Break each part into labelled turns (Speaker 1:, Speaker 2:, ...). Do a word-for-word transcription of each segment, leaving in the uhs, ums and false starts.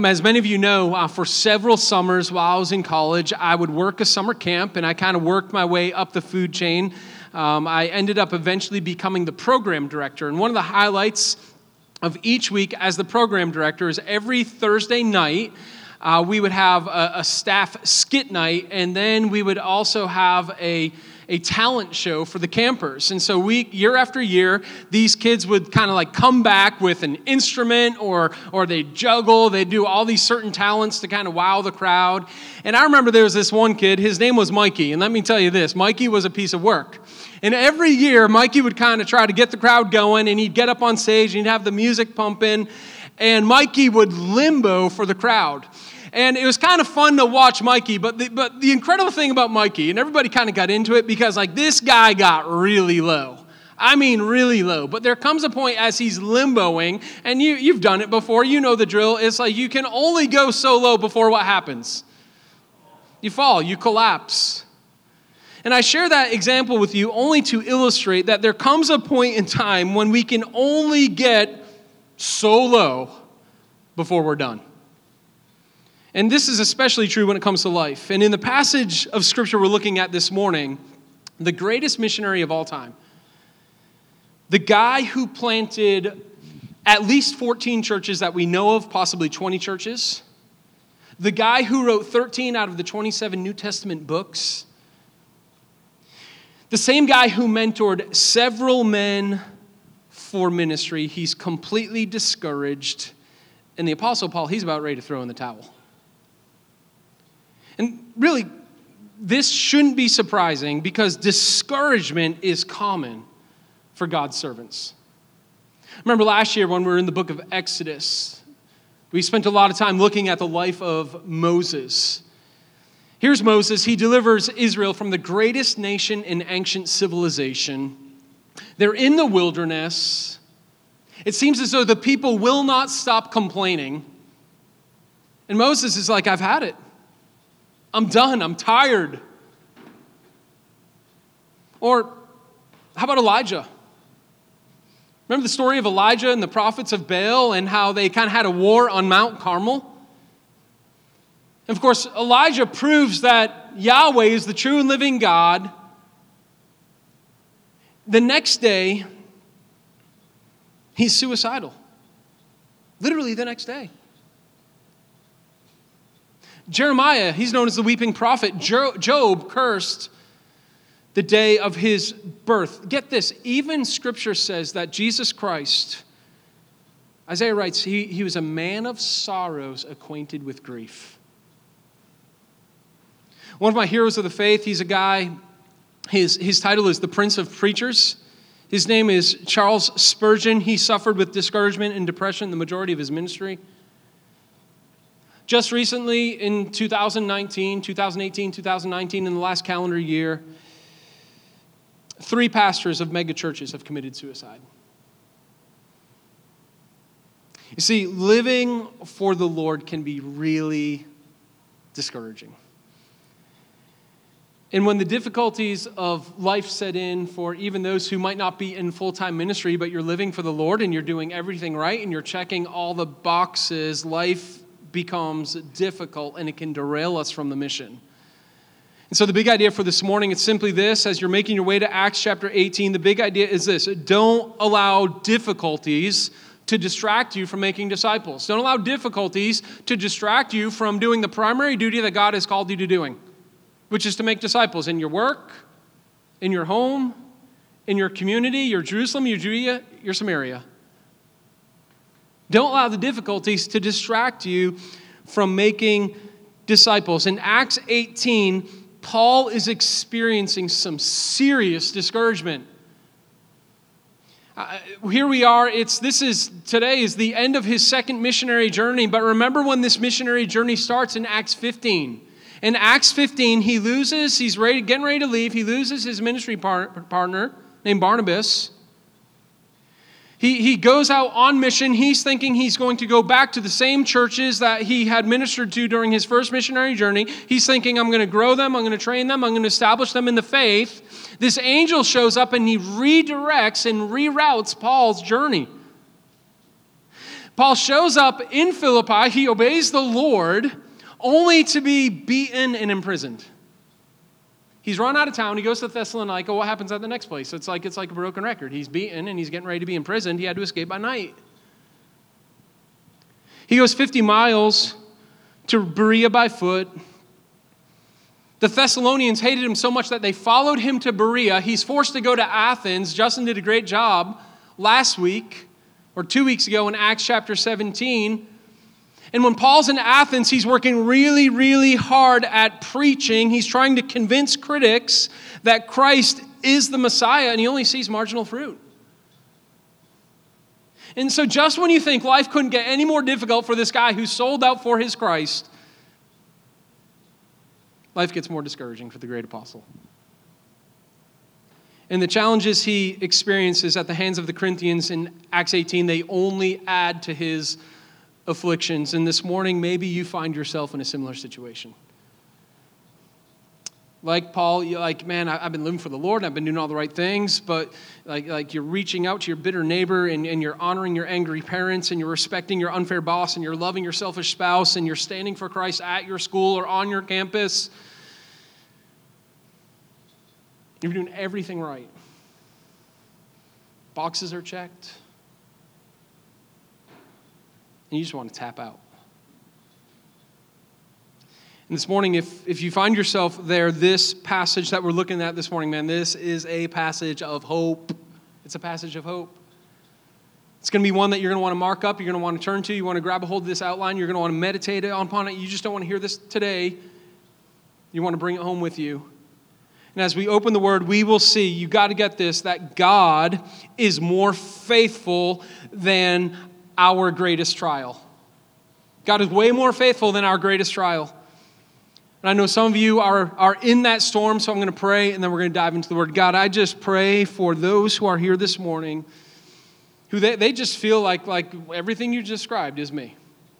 Speaker 1: As many of you know, uh, for several summers while I was in college, I would work a summer camp, and I kind of worked my way up the food chain. Um, I ended up eventually becoming the program director, and one of the highlights of each week as the program director is every Thursday night, uh, we would have a, a staff skit night, and then we would also have a a talent show for the campers. And so we, year after year, these kids would kind of like come back with an instrument or or they'd juggle, they'd do all these certain talents to kind of wow the crowd. And I remember there was this one kid, his name was Mikey. And let me tell you this, Mikey was a piece of work. And every year, Mikey would kind of try to get the crowd going, and he'd get up on stage and he'd have the music pumping, and Mikey would limbo for the crowd. And it was kind of fun to watch Mikey, but the, but the incredible thing about Mikey, and everybody kind of got into it because like this guy got really low. I mean really low. But there comes a point as he's limboing, and you, you've done it before, you know the drill. It's like you can only go so low before what happens? You fall, you collapse. And I share that example with you only to illustrate that there comes a point in time when we can only get so low before we're done. And this is especially true when it comes to life. And in the passage of Scripture we're looking at this morning, the greatest missionary of all time, the guy who planted at least fourteen churches that we know of, possibly twenty churches, the guy who wrote thirteen out of the twenty-seven New Testament books, the same guy who mentored several men for ministry, he's completely discouraged. And the Apostle Paul, he's about ready to throw in the towel. And really, this shouldn't be surprising because discouragement is common for God's servants. Remember last year when we were in the book of Exodus, we spent a lot of time looking at the life of Moses. Here's Moses. He delivers Israel from the greatest nation in ancient civilization. They're in the wilderness. It seems as though the people will not stop complaining. And Moses is like, I've had it. I'm done. I'm tired. Or how about Elijah? Remember the story of Elijah and the prophets of Baal and how they kind of had a war on Mount Carmel? And of course, Elijah proves that Yahweh is the true and living God. The next day, he's suicidal. Literally the next day. Jeremiah, he's known as the weeping prophet. Job cursed the day of his birth. Get this, even Scripture says that Jesus Christ, Isaiah writes, he, he was a man of sorrows, acquainted with grief. One of my heroes of the faith, he's a guy, his, his title is the Prince of Preachers. His name is Charles Spurgeon. He suffered with discouragement and depression the majority of his ministry. Just recently, in two thousand nineteen, two thousand eighteen, two thousand nineteen, in the last calendar year, three pastors of megachurches have committed suicide. You see, living for the Lord can be really discouraging. And when the difficulties of life set in for even those who might not be in full-time ministry, but you're living for the Lord and you're doing everything right and you're checking all the boxes, life becomes difficult and it can derail us from the mission. And so the big idea for this morning, it's simply this. As you're making your way to Acts chapter eighteen, the big idea is this. Don't allow difficulties to distract you from making disciples. Don't allow difficulties to distract you from doing the primary duty that God has called you to doing, which is to make disciples in your work, in your home, in your community, your Jerusalem, your Judea, your Samaria. Don't allow the difficulties to distract you from making disciples. In Acts eighteen, Paul is experiencing some serious discouragement. Uh, here we are. It's this is today is the end of his second missionary journey. But remember when this missionary journey starts in Acts fifteen. In Acts fifteen, he loses. He's ready, getting ready to leave. He loses his ministry par- partner named Barnabas. He, he goes out on mission. He's thinking he's going to go back to the same churches that he had ministered to during his first missionary journey. He's thinking, I'm going to grow them, I'm going to train them, I'm going to establish them in the faith. This angel shows up and he redirects and reroutes Paul's journey. Paul shows up in Philippi. He obeys the Lord only to be beaten and imprisoned. He's run out of town. He goes to Thessalonica. What happens at the next place? It's like it's like a broken record. He's beaten and he's getting ready to be imprisoned. He had to escape by night. He goes fifty miles to Berea by foot. The Thessalonians hated him so much that they followed him to Berea. He's forced to go to Athens. Justin did a great job last week or two weeks ago in Acts chapter seventeen. And when Paul's in Athens, he's working really, really hard at preaching. He's trying to convince critics that Christ is the Messiah, and he only sees marginal fruit. And so just when you think life couldn't get any more difficult for this guy who sold out for his Christ, life gets more discouraging for the great apostle. And the challenges he experiences at the hands of the Corinthians in Acts eighteen, they only add to his afflictions. And this morning, maybe you find yourself in a similar situation. Like Paul, you're like, man, I've been living for the Lord, and I've been doing all the right things, but like, like you're reaching out to your bitter neighbor, and, and you're honoring your angry parents, and you're respecting your unfair boss, and you're loving your selfish spouse, and you're standing for Christ at your school or on your campus. You're doing everything right. Boxes are checked. And you just want to tap out. And this morning, if, if you find yourself there, this passage that we're looking at this morning, man, this is a passage of hope. It's a passage of hope. It's going to be one that you're going to want to mark up, you're going to want to turn to, you want to grab a hold of this outline, you're going to want to meditate upon it. You just don't want to hear this today. You want to bring it home with you. And as we open the word, we will see, you got to get this, that God is more faithful than our greatest trial. God is way more faithful than our greatest trial. And I know some of you are, are in that storm, so I'm going to pray, and then we're going to dive into the word. God, I just pray for those who are here this morning, who they, they just feel like, like everything you described is me.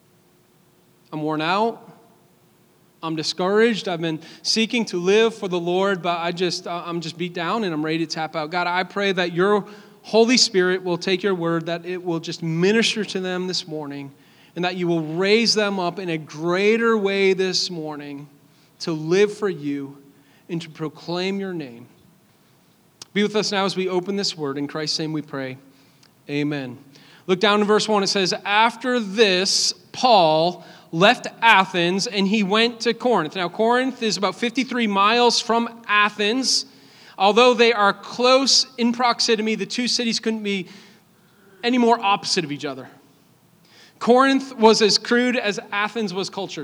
Speaker 1: I'm worn out. I'm discouraged. I've been seeking to live for the Lord, but I just, I'm just beat down, and I'm ready to tap out. God, I pray that your Holy Spirit will take your word, that it will just minister to them this morning, and that you will raise them up in a greater way this morning to live for you and to proclaim your name. Be with us now as we open this word. In Christ's name we pray. Amen. Look down in verse one. It says, after this, Paul left Athens and he went to Corinth. Now, Corinth is about fifty-three miles from Athens. Although they are close in proximity, the two cities couldn't be any more opposite of each other. Corinth was as crude as Athens was cultured.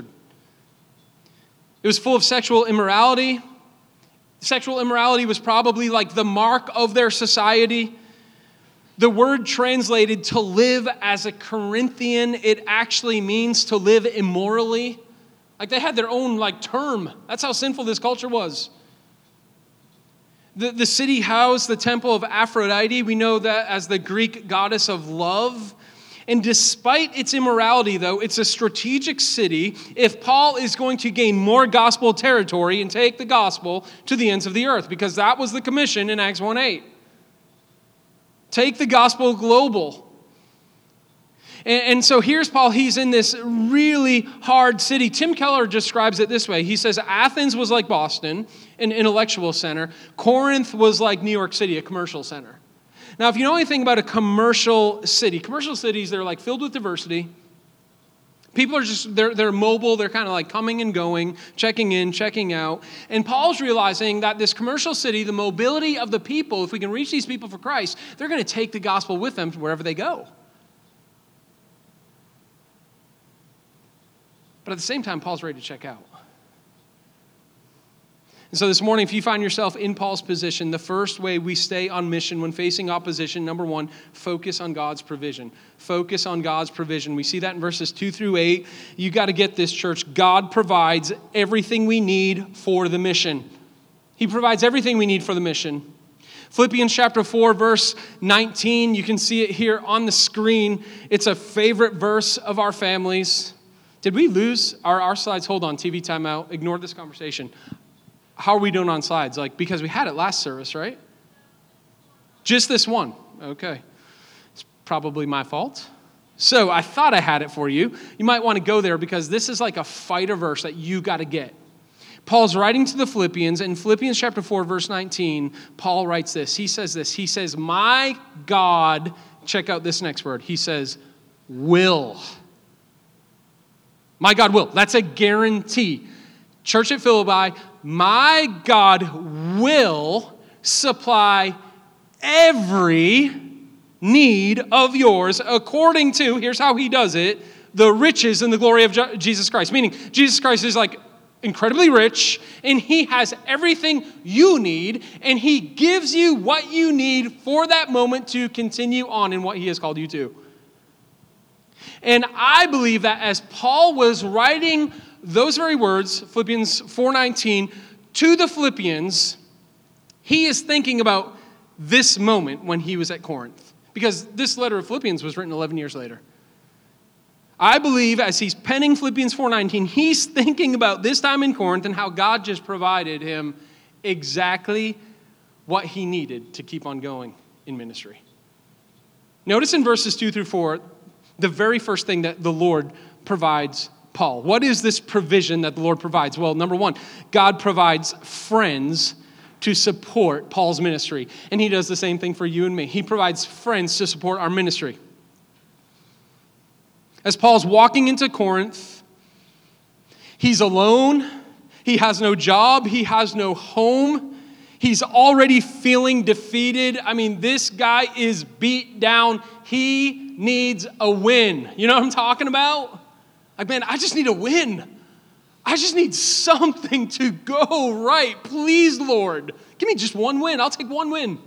Speaker 1: It was full of sexual immorality. Sexual immorality was probably like the mark of their society. The word translated to live as a Corinthian, it actually means to live immorally. Like they had their own like term. That's how sinful this culture was. The, the city housed the temple of Aphrodite. We know that as the Greek goddess of love. And despite its immorality, though, it's a strategic city if Paul is going to gain more gospel territory and take the gospel to the ends of the earth, because that was the commission in Acts one eight. Take the gospel global. And, and so here's Paul. He's in this really hard city. Tim Keller describes it this way. He says Athens was like Boston, an intellectual center. Corinth was like New York City, a commercial center. Now, if you know anything about a commercial city, commercial cities, they're like filled with diversity. People are just, they're, they're mobile. They're kind of like coming and going, checking in, checking out. And Paul's realizing that this commercial city, the mobility of the people, if we can reach these people for Christ, they're going to take the gospel with them wherever they go. But at the same time, Paul's ready to check out. And so this morning, if you find yourself in Paul's position, the first way we stay on mission when facing opposition, number one, focus on God's provision. Focus on God's provision. We see that in verses two through eight. You got to get this, church. God provides everything we need for the mission. He provides everything we need for the mission. Philippians chapter four, verse nineteen. You can see it here on the screen. It's a favorite verse of our families. Did we lose our, our slides? Hold on, T V timeout. Ignore this conversation. How are we doing on slides? Like, because we had it last service, right? Just this one. Okay. It's probably my fault. So I thought I had it for you. You might want to go there because this is like a fighter verse that you got to get. Paul's writing to the Philippians. In Philippians chapter four, verse nineteen, Paul writes this. He says this. He says, my God, check out this next word. He says, will. My God will. That's a guarantee. Church at Philippi, my God will supply every need of yours according to, here's how he does it, the riches and the glory of Jesus Christ. Meaning, Jesus Christ is like incredibly rich, and he has everything you need, and he gives you what you need for that moment to continue on in what he has called you to. And I believe that as Paul was writing those very words, Philippians four nineteen, to the Philippians, he is thinking about this moment when he was at Corinth. Because this letter of Philippians was written eleven years later. I believe as he's penning Philippians four nineteen, he's thinking about this time in Corinth and how God just provided him exactly what he needed to keep on going in ministry. Notice in verses two through four, the very first thing that the Lord provides Paul. What is this provision that the Lord provides? Well, number one, God provides friends to support Paul's ministry. And he does the same thing for you and me. He provides friends to support our ministry. As Paul's walking into Corinth, he's alone. He has no job. He has no home. He's already feeling defeated. I mean, this guy is beat down. He needs a win. You know what I'm talking about? Like, man, I just need a win. I just need something to go right. Please, Lord, give me just one win. I'll take one win.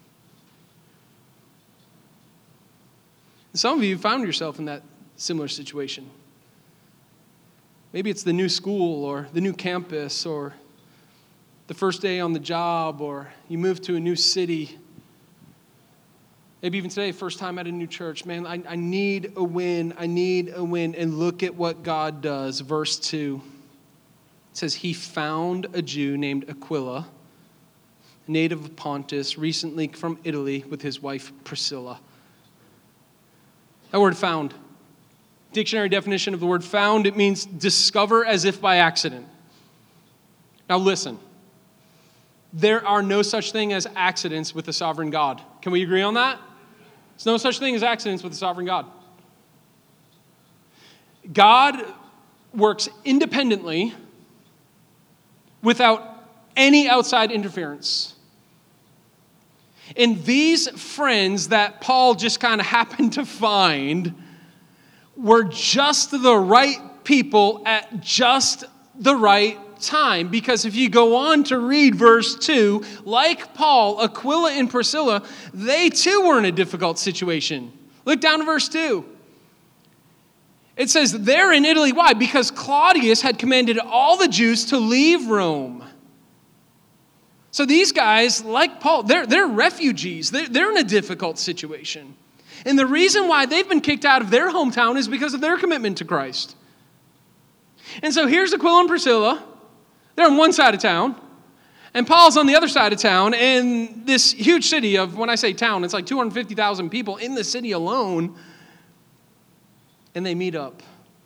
Speaker 1: And some of you found yourself in that similar situation. Maybe it's the new school or the new campus or the first day on the job, or you move to a new city. Maybe even today, first time at a new church. Man, I, I need a win. I need a win. And look at what God does. Verse two. It says, he found a Jew named Aquila, a native of Pontus, recently from Italy, with his wife Priscilla. That word found. Dictionary definition of the word found, it means discover as if by accident. Now listen, there are no such thing as accidents with the sovereign God. Can we agree on that? There's no such thing as accidents with the sovereign God. God works independently without any outside interference. And these friends that Paul just kind of happened to find were just the right people at just the right time. Because if you go on to read verse two, like Paul, Aquila and Priscilla, they too were in a difficult situation. Look down to verse two. It says, they're in Italy. Why? Because Claudius had commanded all the Jews to leave Rome. So these guys, like Paul, they're, they're refugees. They're, they're in a difficult situation. And the reason why they've been kicked out of their hometown is because of their commitment to Christ. And so here's Aquila and Priscilla. They're on one side of town. And Paul's on the other side of town. And this huge city of, when I say town, it's like two hundred fifty thousand people in the city alone. And they meet up.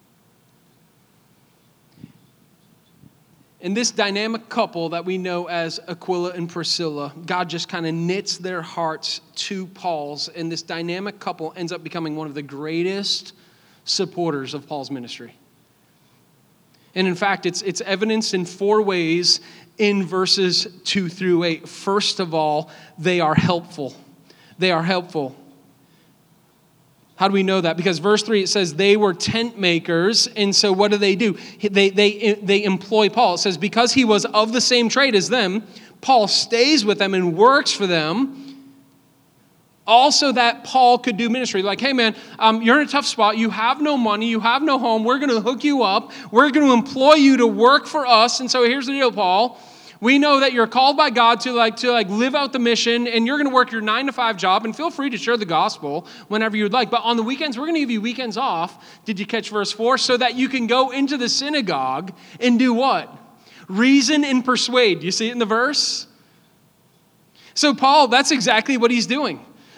Speaker 1: And this dynamic couple that we know as Aquila and Priscilla, God just kind of knits their hearts to Paul's. And this dynamic couple ends up becoming one of the greatest supporters of Paul's ministry. And in fact, it's, it's evidenced in four ways in verses two through eight. First of all, they are helpful. They are helpful. How do we know that? Because verse three, it says they were tent makers. And so what do they do? They, they, they employ Paul. It says because he was of the same trade as them, Paul stays with them and works for them. Also that Paul could do ministry. Like, hey man, um, you're in a tough spot. You have no money. You have no home. We're going to hook you up. We're going to employ you to work for us. And so here's the deal, Paul. We know that you're called by God to like to like live out the mission, and you're going to work your nine to five job, and feel free to share the gospel whenever you'd like. But on the weekends, we're going to give you weekends off. Did you catch verse four? So that you can go into the synagogue and do what? Reason and persuade. You see it in the verse? So Paul, that's exactly what he's doing.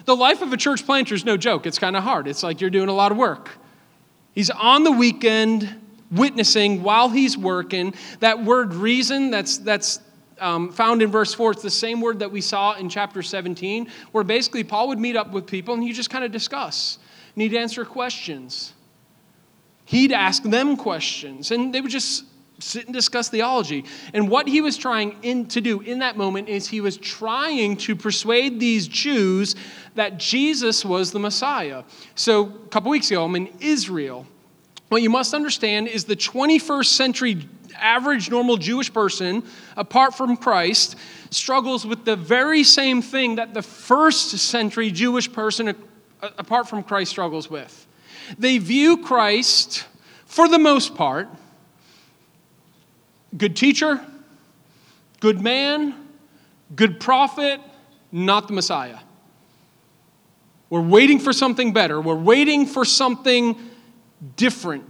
Speaker 1: The life of a church planter is no joke. It's kind of hard. It's like you're doing a lot of work. He's on the weekend witnessing while he's working. That word reason, that's that's um, found in verse four. It's the same word that we saw in chapter seventeen, where basically Paul would meet up with people and he'd just kind of discuss. And he'd answer questions. He'd ask them questions. And they would just sit and discuss theology. And what he was trying in, to do in that moment is he was trying to persuade these Jews that Jesus was the Messiah. So a couple weeks ago, I'm in Israel. What you must understand is the twenty-first century average normal Jewish person, apart from Christ, struggles with the very same thing that the first century Jewish person, apart from Christ, struggles with. They view Christ, for the most part, good teacher, good man, good prophet, not the Messiah. We're waiting for something better. We're waiting for something different.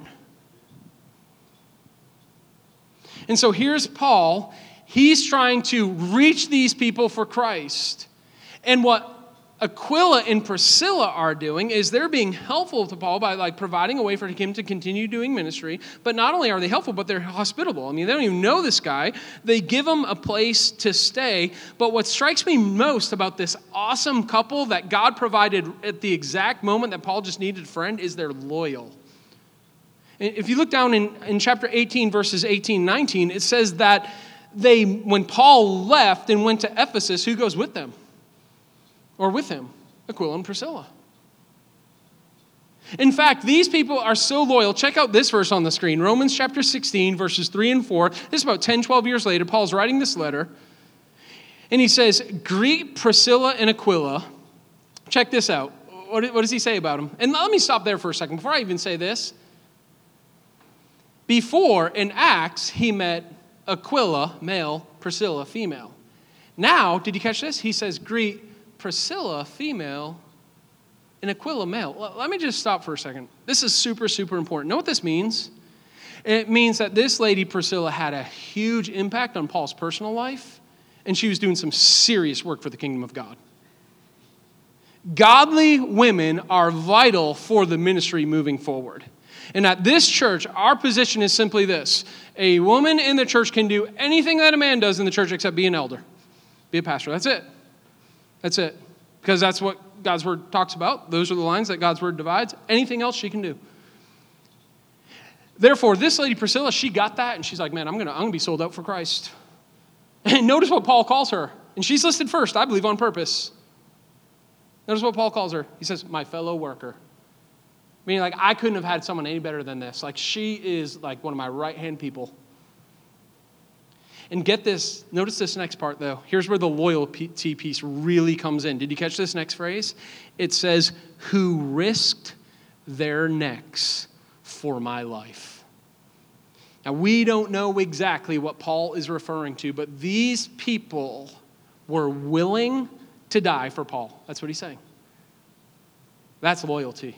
Speaker 1: And so here's Paul. He's trying to reach these people for Christ. And what Aquila and Priscilla are doing is they're being helpful to Paul by like providing a way for him to continue doing ministry. But not only are they helpful, but they're hospitable. I mean, they don't even know this guy. They give him a place to stay. But what strikes me most about this awesome couple that God provided at the exact moment that Paul just needed a friend is they're loyal. If you look down in, in chapter eighteen, verses eighteen, nineteen, it says that they, when Paul left and went to Ephesus, who goes with them? Or with him? Aquila and Priscilla. In fact, these people are so loyal. Check out this verse on the screen. Romans chapter sixteen, verses three and four. This is about ten, twelve years later. Paul's writing this letter. And he says, greet Priscilla and Aquila. Check this out. What, what does he say about them? And let me stop there for a second before I even say this. Before, in Acts, he met Aquila, male, Priscilla, female. Now, did you catch this? He says, greet Priscilla, female, and Aquila, male. Let me just stop for a second. This is super, super important. Know what this means? It means that this lady, Priscilla, had a huge impact on Paul's personal life, and she was doing some serious work for the kingdom of God. Godly women are vital for the ministry moving forward. And at this church, our position is simply this. A woman in the church can do anything that a man does in the church except be an elder, be a pastor. That's it. That's it. Because that's what God's word talks about. Those are the lines that God's word divides. Anything else she can do. Therefore, this lady Priscilla, she got that, and she's like, man, I'm going to I'm gonna be sold out for Christ. And notice what Paul calls her. And she's listed first, I believe, on purpose. Notice what Paul calls her. He says, my fellow worker. Meaning, like, I couldn't have had someone any better than this. Like, she is, like, one of my right-hand people. And get this. Notice this next part, though. Here's where the loyalty piece really comes in. Did you catch this next phrase? It says, who risked their necks for my life. Now, we don't know exactly what Paul is referring to, but these people were willing to die for Paul. That's what he's saying. That's loyalty.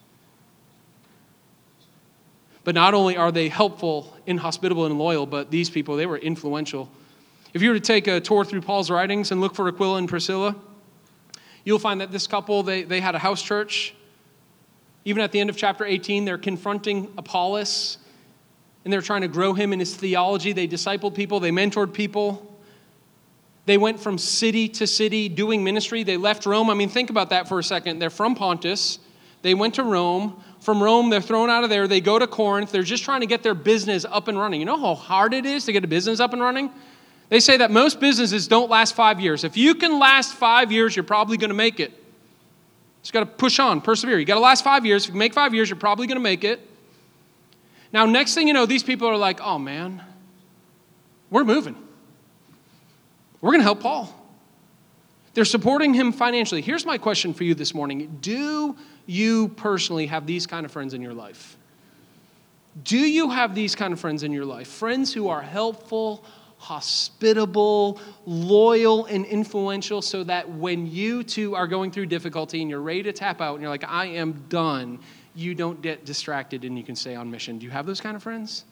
Speaker 1: But not only are they helpful, inhospitable, and loyal, but these people, they were influential. If you were to take a tour through Paul's writings and look for Aquila and Priscilla, you'll find that this couple, they, they had a house church. Even at the end of chapter eighteen, they're confronting Apollos, and they're trying to grow him in his theology. They discipled people. They mentored people. They went from city to city doing ministry. They left Rome. I mean, think about that for a second. They're from Pontus. They went to Rome. From Rome, they're thrown out of there. They go to Corinth. They're just trying to get their business up and running. You know how hard it is to get a business up and running? They say that most businesses don't last five years. If you can last five years, you're probably going to make it. Just got to push on, persevere. You got to last five years. If you can make five years, you're probably going to make it. Now, next thing you know, these people are like, oh, man, we're moving. We're going to help Paul. They're supporting him financially. Here's my question for you this morning. Do you personally have these kind of friends in your life? Do you have these kind of friends in your life? Friends who are helpful, hospitable, loyal, and influential so that when you two are going through difficulty and you're ready to tap out and you're like, I am done, you don't get distracted and you can stay on mission. Do you have those kind of friends?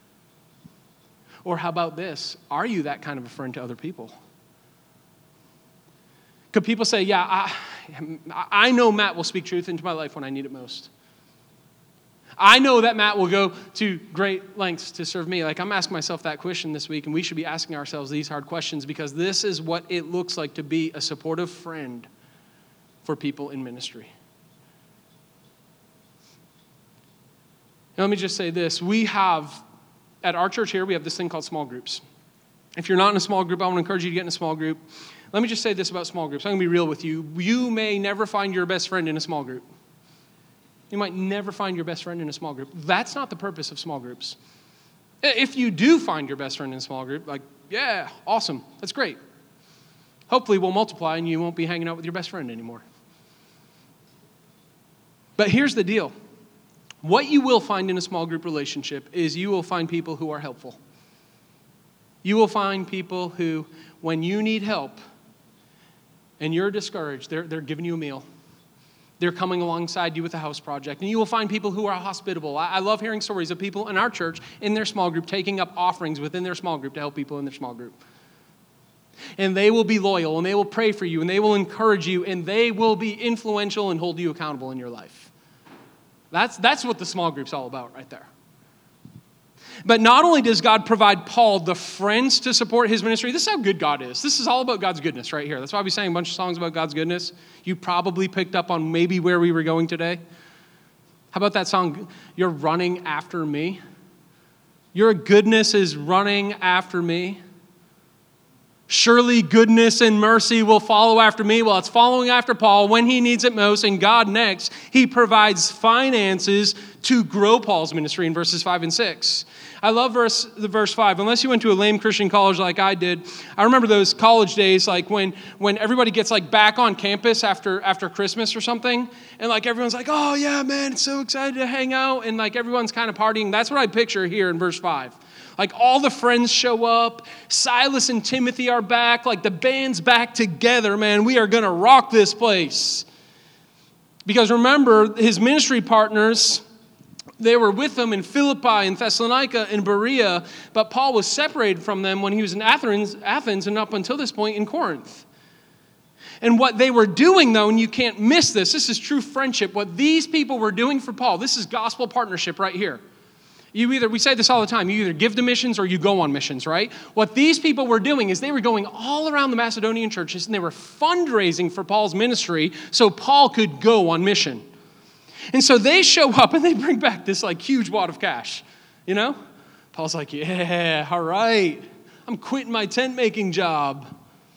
Speaker 1: Or how about this? Are you that kind of a friend to other people? Could people say, yeah, I, I know Matt will speak truth into my life when I need it most. I know that Matt will go to great lengths to serve me. Like, I'm asking myself that question this week, and we should be asking ourselves these hard questions because this is what it looks like to be a supportive friend for people in ministry. Now, let me just say this. We have, at our church here, we have this thing called small groups. If you're not in a small group, I want to encourage you to get in a small group. Let me just say this about small groups. I'm going to be real with you. You may never find your best friend in a small group. You might never find your best friend in a small group. That's not the purpose of small groups. If you do find your best friend in a small group, like, yeah, awesome. That's great. Hopefully we'll multiply and you won't be hanging out with your best friend anymore. But here's the deal. What you will find in a small group relationship is you will find people who are helpful. You will find people who, when you need help and you're discouraged, they're, they're giving you a meal. They're coming alongside you with a house project. And you will find people who are hospitable. I, I love hearing stories of people in our church, in their small group, taking up offerings within their small group to help people in their small group. And they will be loyal, and they will pray for you, and they will encourage you, and they will be influential and hold you accountable in your life. That's, that's what the small group's all about right there. But not only does God provide Paul the friends to support his ministry, this is how good God is. This is all about God's goodness right here. That's why we sang a bunch of songs about God's goodness. You probably picked up on maybe where we were going today. How about that song, You're Running After Me? Your goodness is running after me. Surely goodness and mercy will follow after me. Well, it's following after Paul when he needs it most, and God next. He provides finances to grow Paul's ministry in verses five and six. I love verse the verse five. Unless you went to a lame Christian college like I did, I remember those college days, like when when everybody gets like back on campus after after Christmas or something, and like everyone's like, oh yeah, man, it's so excited to hang out, and like everyone's kind of partying. That's what I picture here in verse five. Like all the friends show up, Silas and Timothy are back, like the band's back together, man. We are going to rock this place. Because remember, his ministry partners, they were with him in Philippi and Thessalonica and Berea, but Paul was separated from them when he was in Athens, Athens and up until this point in Corinth. And what they were doing, though, and you can't miss this, this is true friendship. What these people were doing for Paul, this is gospel partnership right here. You either, we say this all the time, you either give to missions or you go on missions, right? What these people were doing is they were going all around the Macedonian churches and they were fundraising for Paul's ministry so Paul could go on mission. And so they show up and they bring back this like huge wad of cash, you know? Paul's like, yeah, all right, I'm quitting my tent making job.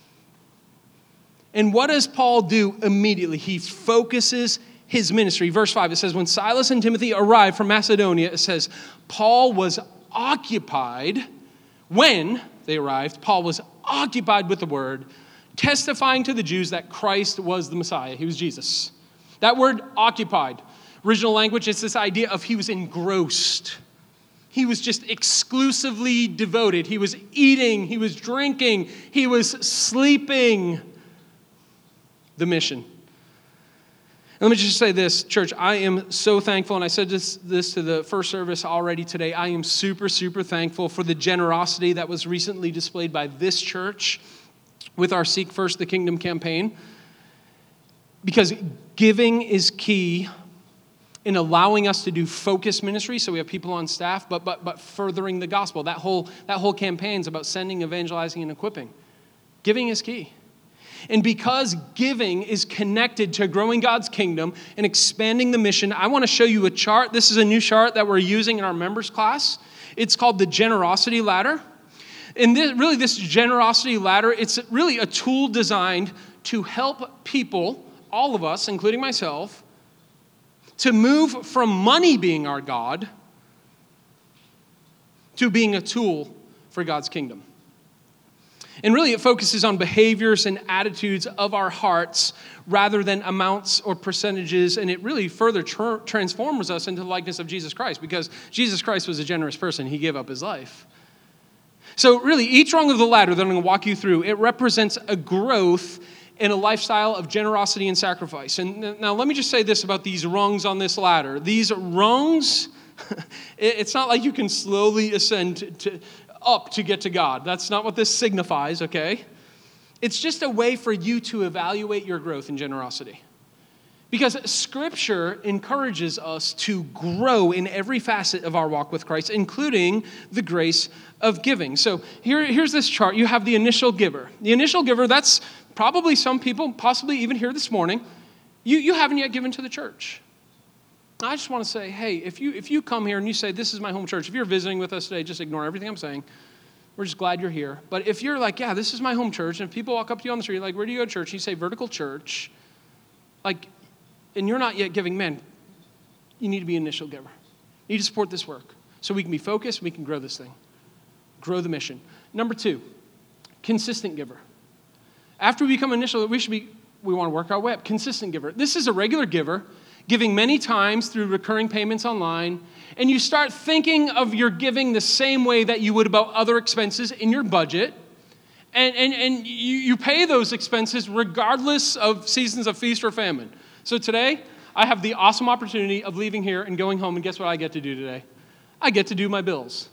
Speaker 1: And what does Paul do immediately? He focuses his ministry. Verse five, it says, when Silas and Timothy arrived from Macedonia, it says, Paul was occupied, when they arrived, Paul was occupied with the word, testifying to the Jews that Christ was the Messiah. He was Jesus. That word occupied, original language, it's this idea of he was engrossed. He was just exclusively devoted. He was eating, he was drinking, he was sleeping. The mission. Let me just say this, church, I am so thankful, and I said this, this to the first service already today, I am super, super thankful for the generosity that was recently displayed by this church with our Seek First the Kingdom campaign, because giving is key in allowing us to do focused ministry, so we have people on staff, but but but furthering the gospel. That whole, that whole campaign is about sending, evangelizing, and equipping. Giving is key. And because giving is connected to growing God's kingdom and expanding the mission, I want to show you a chart. This is a new chart that we're using in our members class. It's called the Generosity Ladder. And this, really this Generosity Ladder, it's really a tool designed to help people, all of us, including myself, to move from money being our God to being a tool for God's kingdom. And really it focuses on behaviors and attitudes of our hearts rather than amounts or percentages. And it really further tra- transforms us into the likeness of Jesus Christ, because Jesus Christ was a generous person. He gave up his life. So really each rung of the ladder that I'm going to walk you through, it represents a growth in a lifestyle of generosity and sacrifice. And now let me just say this about these rungs on this ladder. These rungs, it's not like you can slowly ascend to, to up to get to God. That's not what this signifies, okay? It's just a way for you to evaluate your growth in generosity. Because Scripture encourages us to grow in every facet of our walk with Christ, including the grace of giving. So here, here's this chart. You have the initial giver. The initial giver, that's probably some people, possibly even here this morning, you, you haven't yet given to the church. I just want to say, hey, if you if you come here and you say, this is my home church, if you're visiting with us today, just ignore everything I'm saying. We're just glad you're here. But if you're like, yeah, this is my home church, and if people walk up to you on the street, like, where do you go to church? You say, Vertical Church. Like, and you're not yet giving, man, you need to be an initial giver. You need to support this work so we can be focused, we can grow this thing, grow the mission. Number two, consistent giver. After we become initial, we should be, we want to work our way up. Consistent giver. This is a regular giver, giving many times through recurring payments online, and you start thinking of your giving the same way that you would about other expenses in your budget, and, and, and you, you pay those expenses regardless of seasons of feast or famine. So today, I have the awesome opportunity of leaving here and going home, and guess what I get to do today? I get to do my bills.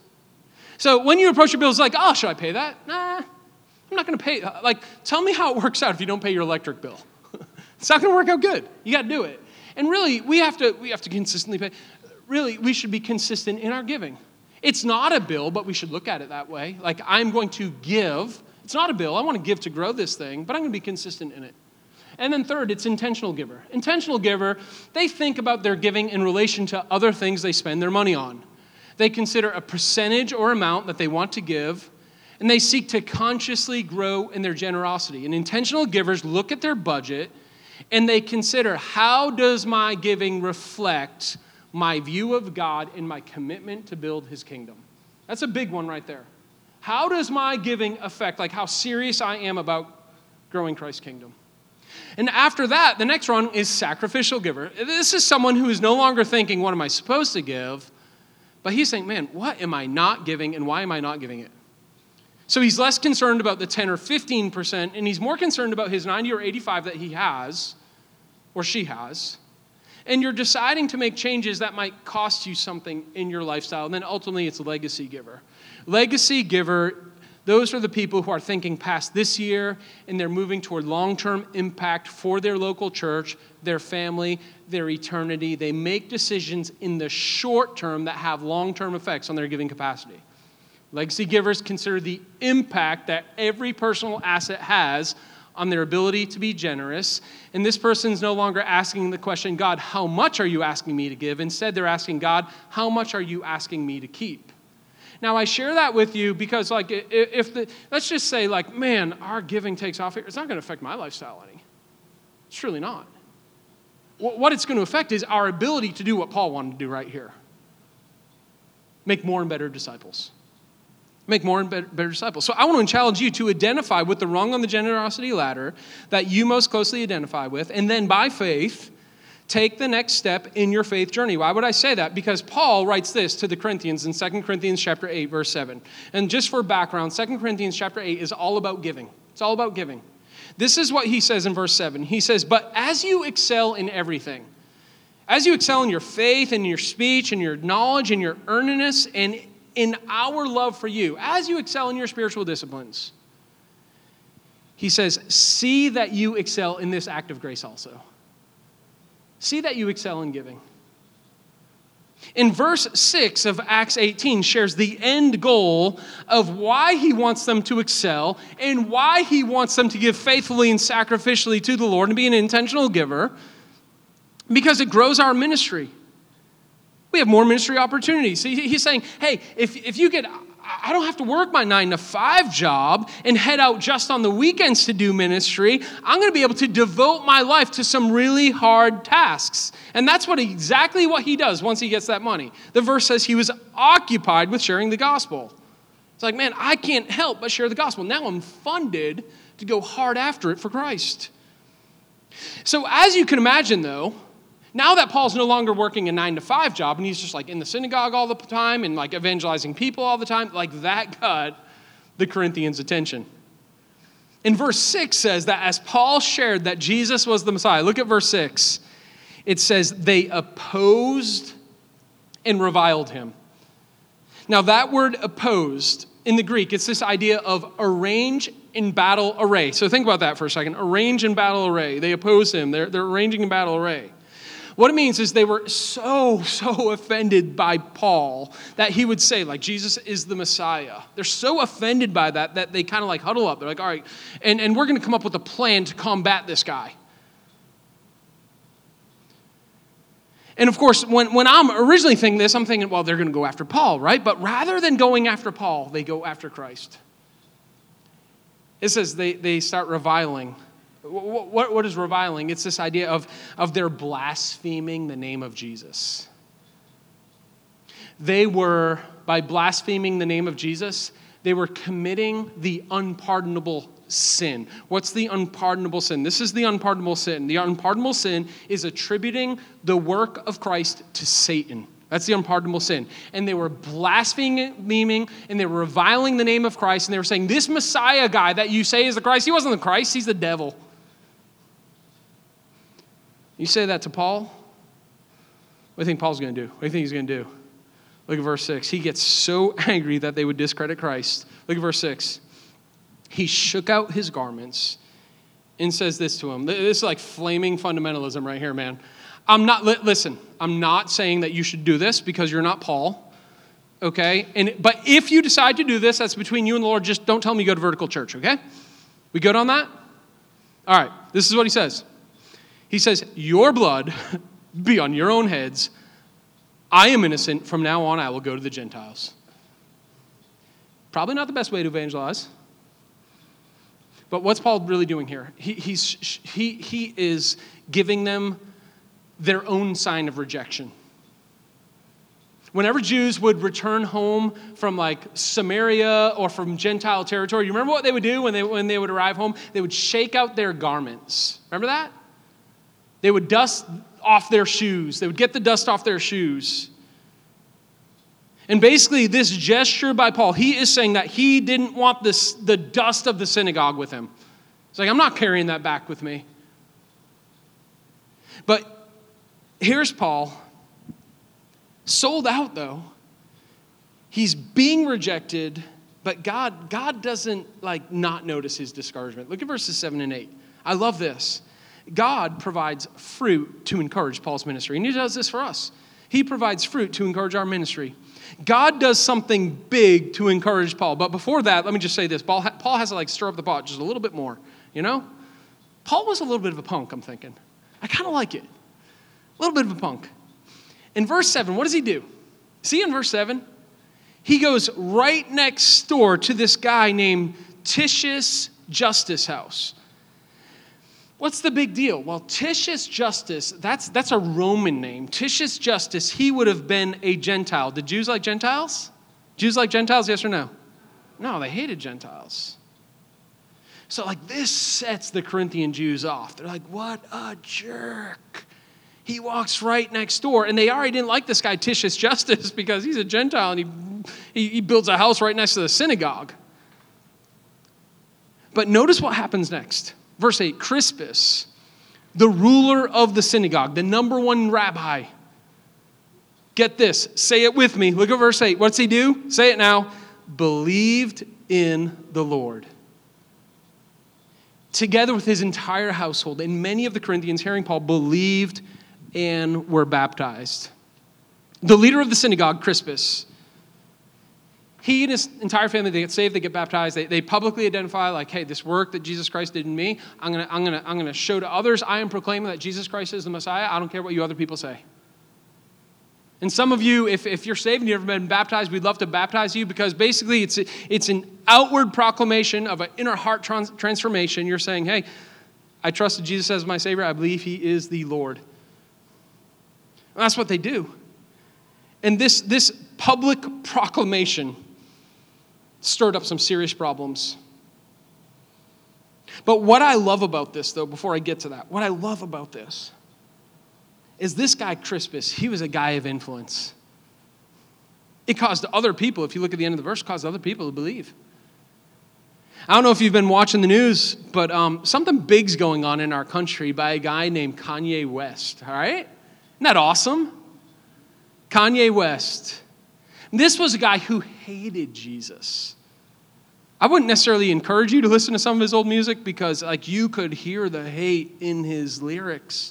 Speaker 1: So when you approach your bills, like, oh, should I pay that? Nah, I'm not going to pay. Like, tell me how it works out if you don't pay your electric bill. It's not going to work out good. You got to do it. And really, we have to we have to consistently pay. Really, we should be consistent in our giving. It's not a bill, but we should look at it that way. Like, I'm going to give. It's not a bill. I want to give to grow this thing, but I'm going to be consistent in it. And then third, it's intentional giver. Intentional giver, they think about their giving in relation to other things they spend their money on. They consider a percentage or amount that they want to give, and they seek to consciously grow in their generosity. And intentional givers look at their budget, and they consider, how does my giving reflect my view of God and my commitment to build his kingdom? That's a big one right there. How does my giving affect, like, how serious I am about growing Christ's kingdom? And after that, the next one is sacrificial giver. This is someone who is no longer thinking, what am I supposed to give? But he's saying, man, what am I not giving, and why am I not giving it? So he's less concerned about the ten or fifteen percent, and he's more concerned about his ninety or eighty-five that he has, or she has. And you're deciding to make changes that might cost you something in your lifestyle. And then ultimately, it's legacy giver. Legacy giver, those are the people who are thinking past this year, and they're moving toward long-term impact for their local church, their family, their eternity. They make decisions in the short term that have long-term effects on their giving capacity. Legacy givers consider the impact that every personal asset has on their ability to be generous. And this person's no longer asking the question, God, how much are you asking me to give? Instead, they're asking, God, how much are you asking me to keep? Now, I share that with you because, like, if the, let's just say, like, man, our giving takes off here, it's not going to affect my lifestyle any. It's truly not. What it's going to affect is our ability to do what Paul wanted to do right here. Make more and better disciples. Make more and better, better disciples. So I want to challenge you to identify with the rung on the generosity ladder that you most closely identify with, and then by faith, take the next step in your faith journey. Why would I say that? Because Paul writes this to the Corinthians in Second Corinthians chapter eight, verse seven. And just for background, Second Corinthians chapter eight is all about giving. It's all about giving. This is what he says in verse seven. He says, but as you excel in everything, as you excel in your faith and your speech and your knowledge and your earnestness and in our love for you, as you excel in your spiritual disciplines, he says, see that you excel in this act of grace also. See that you excel in giving. In verse six of Acts eighteen shares the end goal of why he wants them to excel and why he wants them to give faithfully and sacrificially to the Lord and be an intentional giver, because it grows our ministry. We have more ministry opportunities. He's saying, hey, if, if you get, I don't have to work my nine to five job and head out just on the weekends to do ministry. I'm going to be able to devote my life to some really hard tasks. And that's what exactly what he does once he gets that money. The verse says he was occupied with sharing the gospel. It's like, man, I can't help but share the gospel. Now I'm funded to go hard after it for Christ. So as you can imagine, though, now that Paul's no longer working a nine to five job and he's just like in the synagogue all the time and like evangelizing people all the time, like that got the Corinthians' attention. And verse six says that as Paul shared that Jesus was the Messiah, look at verse six. It says they opposed and reviled him. Now that word opposed in the Greek, it's this idea of arrange in battle array. So think about that for a second. Arrange in battle array. They oppose him. They're, they're arranging in battle array. What it means is they were so, so offended by Paul that he would say, like, Jesus is the Messiah. They're so offended by that that they kind of like huddle up. They're like, all right, and, and we're going to come up with a plan to combat this guy. And of course, when, when I'm originally thinking this, I'm thinking, well, they're going to go after Paul, right? But rather than going after Paul, they go after Christ. It says they, they start reviling. What, what, what is reviling? It's this idea of, of their blaspheming the name of Jesus. They were, by blaspheming the name of Jesus, they were committing the unpardonable sin. What's the unpardonable sin? This is the unpardonable sin. The unpardonable sin is attributing the work of Christ to Satan. That's the unpardonable sin. And they were blaspheming and they were reviling the name of Christ. And they were saying, this Messiah guy that you say is the Christ, he wasn't the Christ, he's the devil. You say that to Paul, what do you think Paul's going to do? What do you think he's going to do? Look at verse six. He gets so angry that they would discredit Christ. Look at verse six. He shook out his garments and says this to him. This is like flaming fundamentalism right here, man. I'm not, listen, I'm not saying that you should do this because you're not Paul, okay? And but if you decide to do this, that's between you and the Lord. Just don't tell me you go to vertical church, okay? We good on that? All right, this is what he says. He says, your blood be on your own heads. I am innocent. From now on, I will go to the Gentiles. Probably not the best way to evangelize. But what's Paul really doing here? He, he's, he, he is giving them their own sign of rejection. Whenever Jews would return home from like Samaria or from Gentile territory, you remember what they would do when they, when they would arrive home? They would shake out their garments. Remember that? They would dust off their shoes. They would get the dust off their shoes. And basically, this gesture by Paul, he is saying that he didn't want this, the dust of the synagogue with him. It's like, I'm not carrying that back with me. But here's Paul, sold out though. He's being rejected, but God, God doesn't like not notice his discouragement. Look at verses seven and eight. I love this. God provides fruit to encourage Paul's ministry. And he does this for us. He provides fruit to encourage our ministry. God does something big to encourage Paul. But before that, let me just say this. Paul, Paul has to like stir up the pot just a little bit more. You know? Paul was a little bit of a punk, I'm thinking. I kind of like it. A little bit of a punk. In verse seven, what does he do? See in verse seven? He goes right next door to this guy named Titius Justus' house. What's the big deal? Well, Titius Justus, that's, that's a Roman name. Titius Justus, he would have been a Gentile. Did Jews like Gentiles? Jews like Gentiles, yes or no? No, they hated Gentiles. So like this sets the Corinthian Jews off. They're like, what a jerk. He walks right next door. And they already didn't like this guy, Titius Justus, because he's a Gentile and he, he, he builds a house right next to the synagogue. But notice what happens next. Verse eight, Crispus, the ruler of the synagogue, the number one rabbi. Get this, say it with me. Look at verse eight. What's he do? Say it now. Believed in the Lord. Together with his entire household, and many of the Corinthians, hearing Paul, believed and were baptized. The leader of the synagogue, Crispus, he and his entire family, they get saved, they get baptized, they, they publicly identify like, hey, this work that Jesus Christ did in me, I'm gonna, I'm gonna, I'm gonna show to others, I am proclaiming that Jesus Christ is the Messiah. I don't care what you other people say. And some of you, if, if you're saved and you've never been baptized, we'd love to baptize you because basically it's, it's an outward proclamation of an inner heart trans- transformation. You're saying, hey, I trusted Jesus as my Savior. I believe he is the Lord. And that's what they do. And this, this public proclamation stirred up some serious problems. But what I love about this, though, before I get to that, what I love about this is this guy, Crispus, he was a guy of influence. It caused other people, if you look at the end of the verse, caused other people to believe. I don't know if you've been watching the news, but um, something big's going on in our country by a guy named Kanye West, all right? Isn't that awesome? Kanye West. This was a guy who hated Jesus. I wouldn't necessarily encourage you to listen to some of his old music because like you could hear the hate in his lyrics.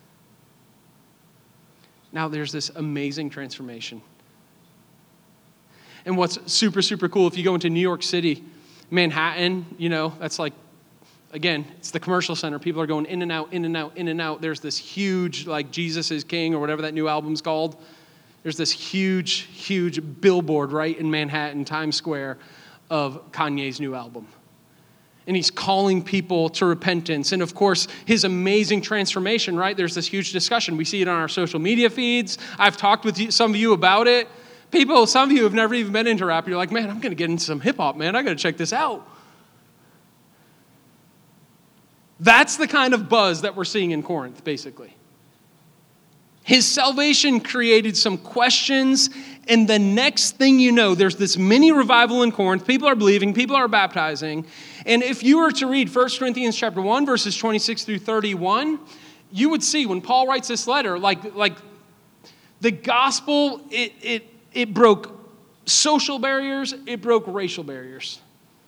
Speaker 1: Now there's this amazing transformation. And what's super, super cool, if you go into New York City, Manhattan, you know, that's like, again, it's the commercial center. People are going in and out, in and out, in and out. There's this huge, like, Jesus is King or whatever that new album's called. There's this huge, huge billboard right in Manhattan, Times Square, of Kanye's new album. And he's calling people to repentance. And of course, his amazing transformation, right? There's this huge discussion. We see it on our social media feeds. I've talked with you, some of you about it. People, some of you have never even been into rap. You're like, man, I'm going to get into some hip hop, man. I got to check this out. That's the kind of buzz that we're seeing in Corinth, basically. His salvation created some questions, and the next thing you know, there's this mini revival in Corinth. People are believing, people are baptizing. And if you were to read First Corinthians chapter one, verses twenty-six through thirty-one, you would see when Paul writes this letter, like, like the gospel, it, it, it broke social barriers, it broke racial barriers.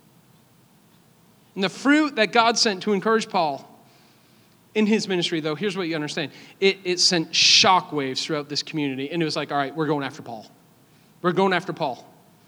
Speaker 1: And the fruit that God sent to encourage Paul in his ministry, though, here's what you understand. It, it sent shockwaves throughout this community. And it was like, all right, we're going after Paul. We're going after Paul.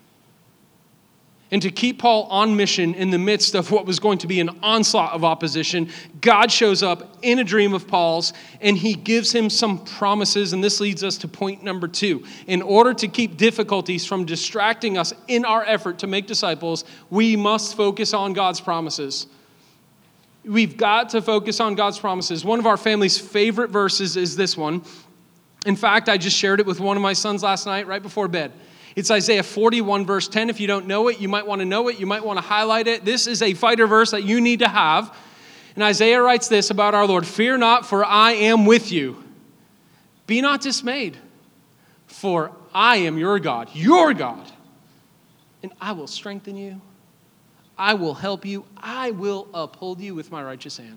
Speaker 1: And to keep Paul on mission in the midst of what was going to be an onslaught of opposition, God shows up in a dream of Paul's, and he gives him some promises. And this leads us to point number two. In order to keep difficulties from distracting us in our effort to make disciples, we must focus on God's promises. We've got to focus on God's promises. One of our family's favorite verses is this one. In fact, I just shared it with one of my sons last night right before bed. It's Isaiah forty-one, verse ten. If you don't know it, you might want to know it. You might want to highlight it. This is a fighter verse that you need to have. And Isaiah writes this about our Lord. Fear not, for I am with you. Be not dismayed, for I am your God, your God. And I will strengthen you. I will help you. I will uphold you with my righteous hand.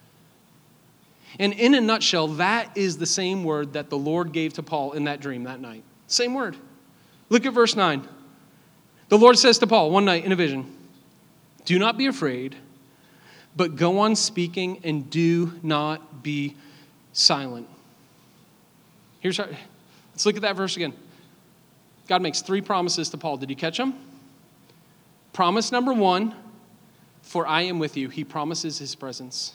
Speaker 1: And in a nutshell, that is the same word that the Lord gave to Paul in that dream that night. Same word. Look at verse nine. The Lord says to Paul one night in a vision, do not be afraid, but go on speaking and do not be silent. Here's how, let's look at that verse again. God makes three promises to Paul. Did you catch them? Promise number one, for I am with you. He promises his presence.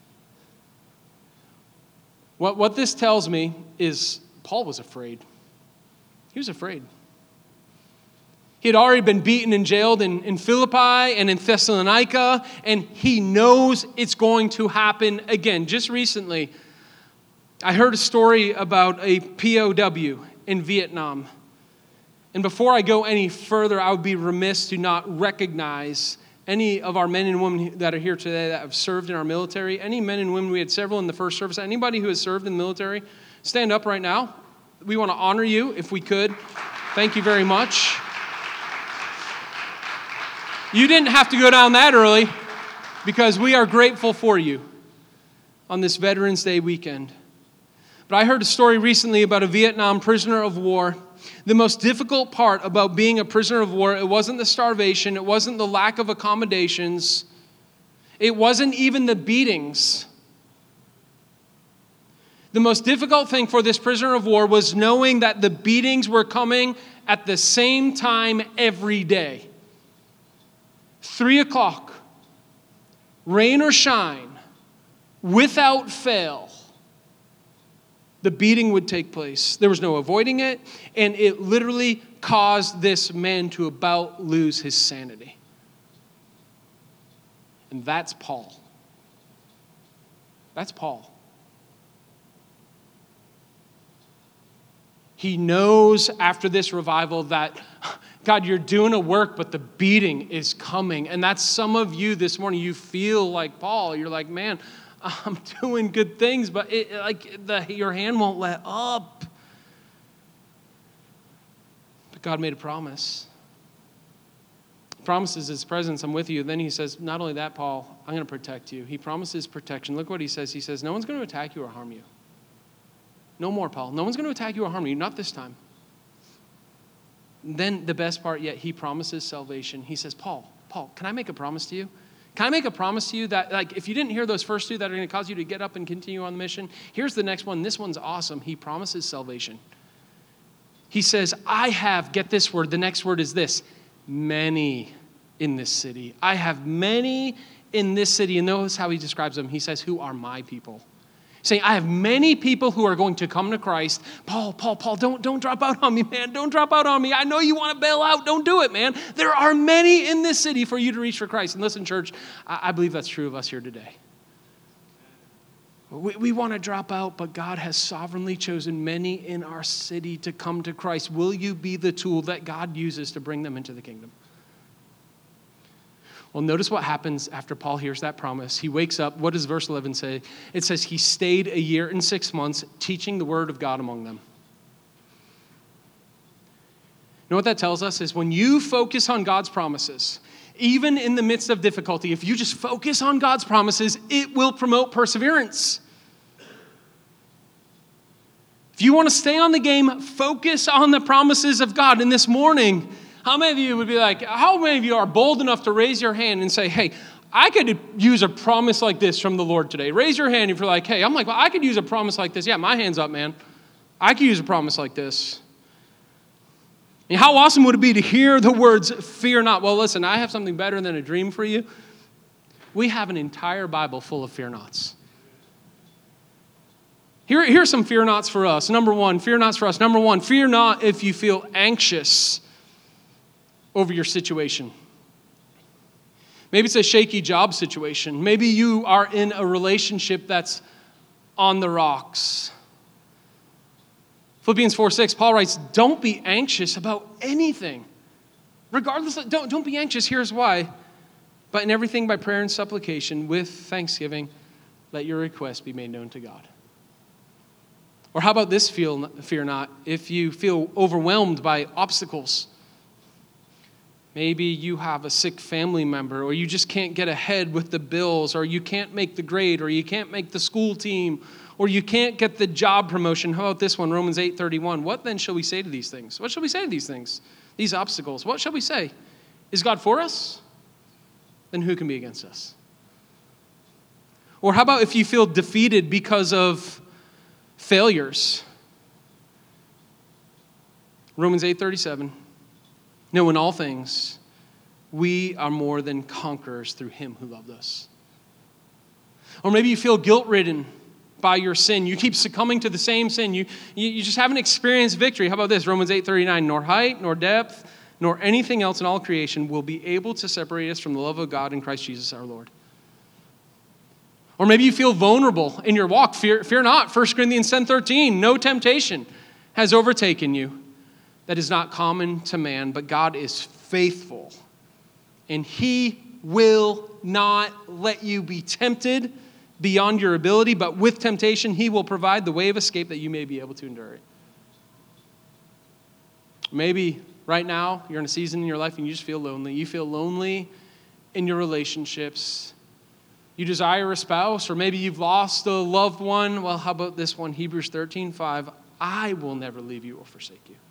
Speaker 1: What, what this tells me is Paul was afraid. He was afraid. He had already been beaten and jailed in, in Philippi and in Thessalonica, and he knows it's going to happen again. Just recently, I heard a story about a P O W in Vietnam. And before I go any further, I would be remiss to not recognize any of our men and women that are here today that have served in our military. Any men and women, we had several in the first service. Anybody who has served in the military, stand up right now. We want to honor you if we could. Thank you very much. You didn't have to go down that early because we are grateful for you on this Veterans Day weekend. But I heard a story recently about a Vietnam prisoner of war. The most difficult part about being a prisoner of war, it wasn't the starvation, it wasn't the lack of accommodations, it wasn't even the beatings. The most difficult thing for this prisoner of war was knowing that the beatings were coming at the same time every day. Three o'clock, rain or shine, without fail, the beating would take place. There was no avoiding it, and it literally caused this man to about lose his sanity. And that's Paul. That's Paul. He knows after this revival that, God, you're doing a work, but the beating is coming. And that's some of you this morning. You feel like Paul. You're like, man, I'm doing good things, but it, like the, your hand won't let up. But God made a promise. He promises his presence, I'm with you. Then he says, not only that, Paul, I'm going to protect you. He promises protection. Look what he says. He says, no one's going to attack you or harm you. No more, Paul. No one's going to attack you or harm you. Not this time. Then the best part yet, he promises salvation. He says, Paul, Paul, can I make a promise to you? Can I make a promise to you that, like, if you didn't hear those first two that are going to cause you to get up and continue on the mission, here's the next one. This one's awesome. He promises salvation. He says, I have, get this word, the next word is this, many in this city. I have many in this city. And notice how he describes them. He says, who are my people? Saying, I have many people who are going to come to Christ. Paul, Paul, Paul, don't, don't drop out on me, man. Don't drop out on me. I know you want to bail out. Don't do it, man. There are many in this city for you to reach for Christ. And listen, church, I, I believe that's true of us here today. We, we want to drop out, but God has sovereignly chosen many in our city to come to Christ. Will you be the tool that God uses to bring them into the kingdom? Well, notice what happens after Paul hears that promise. He wakes up. What does verse eleven say? It says he stayed a year and six months teaching the word of God among them. You know what that tells us is when you focus on God's promises, even in the midst of difficulty, if you just focus on God's promises, it will promote perseverance. If you want to stay on the game, focus on the promises of God. And this morning, how many of you would be like, how many of you are bold enough to raise your hand and say, hey, I could use a promise like this from the Lord today? Raise your hand if you're like, hey, I'm like, well, I could use a promise like this. Yeah, my hand's up, man. I could use a promise like this. And how awesome would it be to hear the words, fear not? Well, listen, I have something better than a dream for you. We have an entire Bible full of fear nots. Here, here's some fear nots for us. Number one, fear nots for us. Number one, fear not if you feel anxious over your situation. Maybe it's a shaky job situation. Maybe you are in a relationship that's on the rocks. Philippians four six, Paul writes, don't be anxious about anything. Regardless, of, don't, don't be anxious. Here's why. But in everything by prayer and supplication with thanksgiving, let your requests be made known to God. Or how about this feel, fear not if you feel overwhelmed by obstacles. Maybe you have a sick family member, or you just can't get ahead with the bills, or you can't make the grade, or you can't make the school team, or you can't get the job promotion. How about this one, Romans eight thirty-one? What then shall we say to these things? What shall we say to these things? These obstacles. What shall we say? Is God for us? Then who can be against us? Or how about if you feel defeated because of failures? Romans eight thirty-seven. No, in all things, we are more than conquerors through him who loved us. Or maybe you feel guilt-ridden by your sin. You keep succumbing to the same sin. You, you, you just haven't experienced victory. How about this? Romans eight thirty-nine. Nor height, nor depth, nor anything else in all creation will be able to separate us from the love of God in Christ Jesus our Lord. Or maybe you feel vulnerable in your walk. Fear, fear not. First Corinthians ten thirteen. No temptation has overtaken you that is not common to man, but God is faithful, and he will not let you be tempted beyond your ability, but with temptation, he will provide the way of escape that you may be able to endure it. Maybe right now, you're in a season in your life and you just feel lonely. You feel lonely in your relationships. You desire a spouse, or maybe you've lost a loved one. Well, how about this one? Hebrews thirteen five. I will never leave you or forsake you.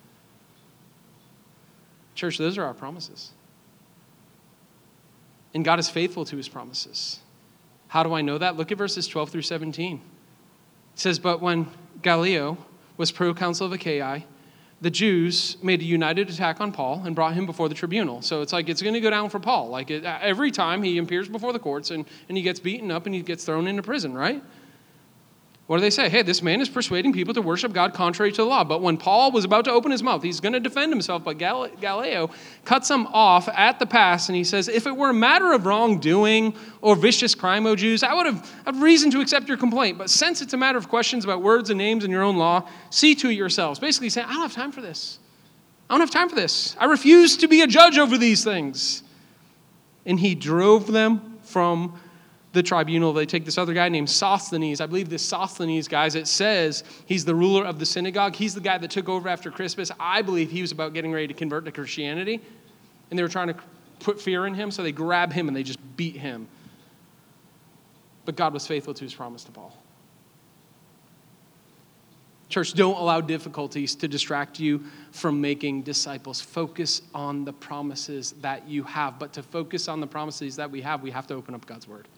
Speaker 1: Church, those are our promises. And God is faithful to his promises. How do I know that? Look at verses twelve through seventeen. It says, but when Gallio was proconsul of Achaia, the Jews made a united attack on Paul and brought him before the tribunal. So it's like it's going to go down for Paul. Like it, every time he appears before the courts and, and he gets beaten up and he gets thrown into prison, right? What do they say? Hey, this man is persuading people to worship God contrary to the law. But when Paul was about to open his mouth, he's going to defend himself, but Gallio cuts him off at the pass, and he says, if it were a matter of wrongdoing or vicious crime, O Jews, I would have, have reason to accept your complaint. But since it's a matter of questions about words and names in your own law, see to it yourselves. Basically saying, I don't have time for this. I don't have time for this. I refuse to be a judge over these things. And he drove them from the tribunal. They take this other guy named Sosthenes. I believe this Sosthenes, guys, it says he's the ruler of the synagogue. He's the guy that took over after Crispus. I believe he was about getting ready to convert to Christianity. And they were trying to put fear in him, so they grab him and they just beat him. But God was faithful to his promise to Paul. Church, don't allow difficulties to distract you from making disciples. Focus on the promises that you have. But to focus on the promises that we have, we have to open up God's word.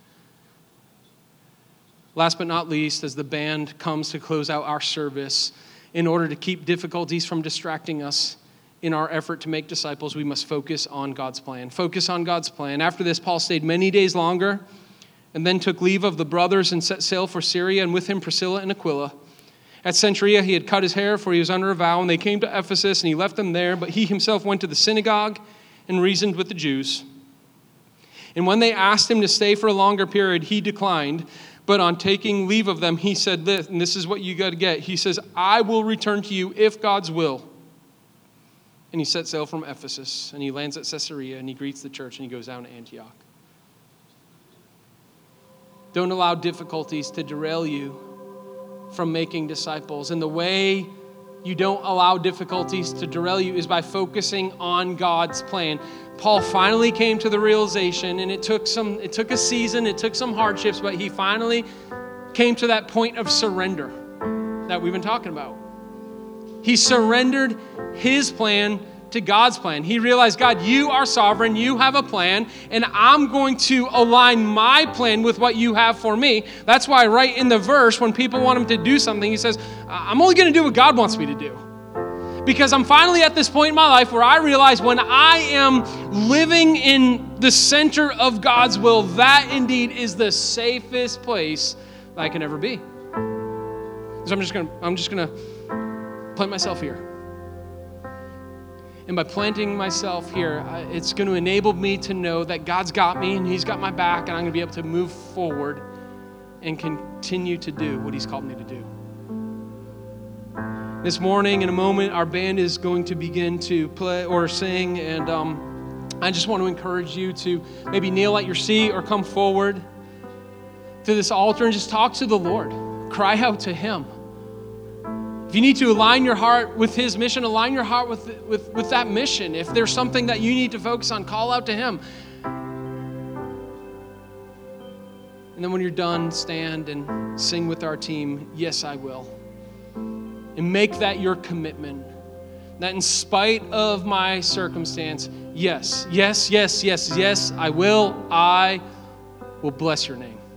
Speaker 1: Last but not least, as the band comes to close out our service, in order to keep difficulties from distracting us in our effort to make disciples, we must focus on God's plan. Focus on God's plan. After this, Paul stayed many days longer and then took leave of the brothers and set sail for Syria, and with him Priscilla and Aquila. At Cenchrea, he had cut his hair, for he was under a vow, and they came to Ephesus, and he left them there. But he himself went to the synagogue and reasoned with the Jews. And when they asked him to stay for a longer period, he declined. But on taking leave of them, he said this, and this is what you got to get. He says, I will return to you if God's will. And he set sail from Ephesus, and he lands at Caesarea, and he greets the church, and he goes down to Antioch. Don't allow difficulties to derail you from making disciples. And the way you don't allow difficulties to derail you is by focusing on God's plan. Paul finally came to the realization, and it took some, it took a season, it took some hardships, but he finally came to that point of surrender that we've been talking about. He surrendered his plan to God's plan. He realized, God, you are sovereign, you have a plan, and I'm going to align my plan with what you have for me. That's why right in the verse, when people want him to do something, he says, I'm only going to do what God wants me to do. Because I'm finally at this point in my life where I realize when I am living in the center of God's will, that indeed is the safest place that I can ever be. So I'm just going to, I'm just going to plant myself here. And by planting myself here, it's going to enable me to know that God's got me and he's got my back, and I'm going to be able to move forward and continue to do what he's called me to do. This morning, in a moment, our band is going to begin to play or sing, and um, I just want to encourage you to maybe kneel at your seat or come forward to this altar and just talk to the Lord. Cry out to him. If you need to align your heart with his mission, align your heart with, with, with that mission. If there's something that you need to focus on, call out to him. And then when you're done, stand and sing with our team, Yes, I Will. And make that your commitment. That in spite of my circumstance, yes, yes, yes, yes, yes, I will. I will bless your name.